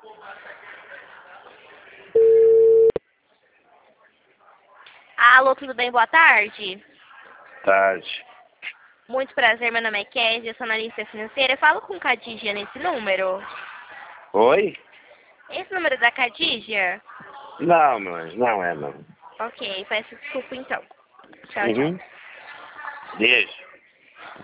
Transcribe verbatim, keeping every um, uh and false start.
Alô, tudo bem? Boa tarde. Tarde. Muito prazer, meu nome é Kézia, eu sou analista financeira. Eu falo com Khadija nesse número. Oi? Esse número da Khadija? Não, mãe, não é não. Ok, peço desculpa então. Tchau, tchau. Uhum. Beijo.